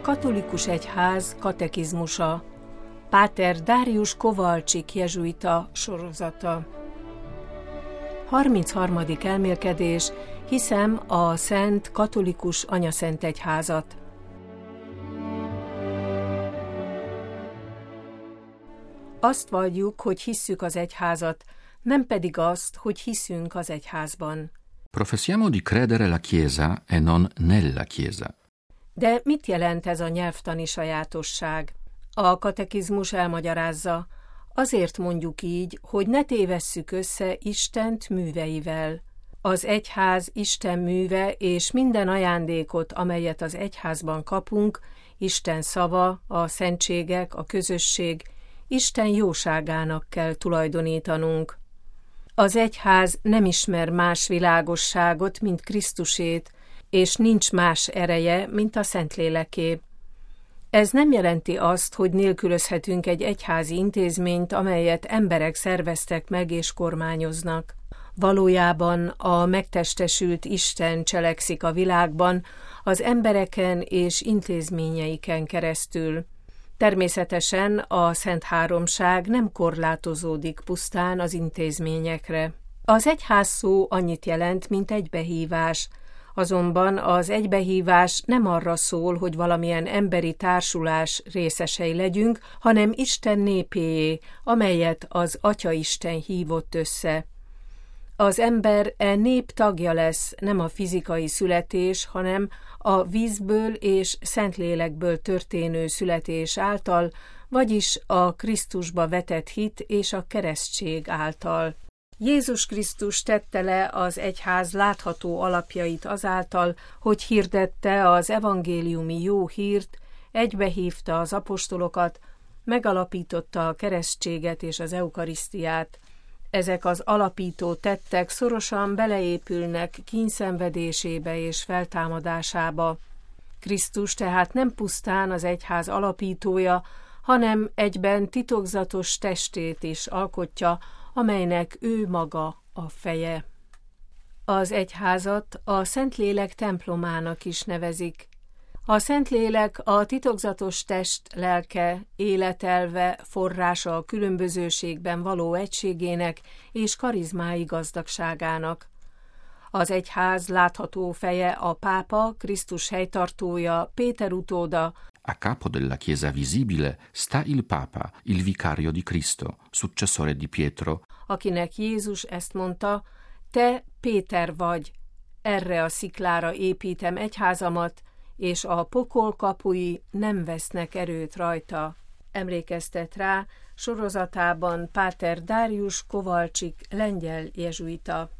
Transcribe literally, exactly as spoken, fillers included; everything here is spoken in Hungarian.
katolikus egyház katekizmusa, Páter Darius Kowalczyk jezsuita sorozata. harmincharmadik elmélkedés, hiszem a Szent Katolikus Anyaszent Egyházat. Azt valljuk, hogy hisszük az egyházat, nem pedig azt, hogy hiszünk az egyházban. Professiamo di credere la Chiesa e non nella Chiesa. De mit jelent ez a nyelvtani sajátosság? A katekizmus elmagyarázza, azért mondjuk így, hogy ne tévesszük össze Istent műveivel. Az egyház Isten műve, és minden ajándékot, amelyet az egyházban kapunk, Isten szava, a szentségek, a közösség, Isten jóságának kell tulajdonítanunk. Az egyház nem ismer más világosságot, mint Krisztusét, és nincs más ereje, mint a Szentléleké. Ez nem jelenti azt, hogy nélkülözhetünk egy egyházi intézményt, amelyet emberek szerveztek meg és kormányoznak. Valójában a megtestesült Isten cselekszik a világban, az embereken és intézményeiken keresztül. Természetesen a Szent Háromság nem korlátozódik pusztán az intézményekre. Az egyház szó annyit jelent, mint egybehívás, azonban az egybehívás nem arra szól, hogy valamilyen emberi társulás részesei legyünk, hanem Isten népéé, amelyet az Atyaisten hívott össze. Az ember e nép tagja lesz, nem a fizikai születés, hanem a vízből és Szentlélekből történő születés által, vagyis a Krisztusba vetett hit és a keresztség által. Jézus Krisztus tette le az egyház látható alapjait azáltal, hogy hirdette az evangéliumi jó hírt, egybehívta az apostolokat, megalapította a keresztséget és az eukarisztiát. Ezek az alapító tettek szorosan beleépülnek kínszenvedésébe és feltámadásába. Krisztus tehát nem pusztán az egyház alapítója, hanem egyben titokzatos testét is alkotja, amelynek ő maga a feje. Az egyházat a Szentlélek templomának is nevezik. A Szentlélek a titokzatos test lelke, életelve, forrása a különbözőségben való egységének és karizmái gazdagságának. Az egyház látható feje a pápa, Krisztus helytartója, Péter utóda. A capo della Chiesa visibile sta il Papa, il vicario di Cristo, successore di Pietro. Akinek Jézus ezt mondta, te Péter vagy, erre a sziklára építem egyházamat, és a pokol kapui nem vesznek erőt rajta. Emlékeztet rá sorozatában Páter Darius Kowalczyk lengyel jezsuita.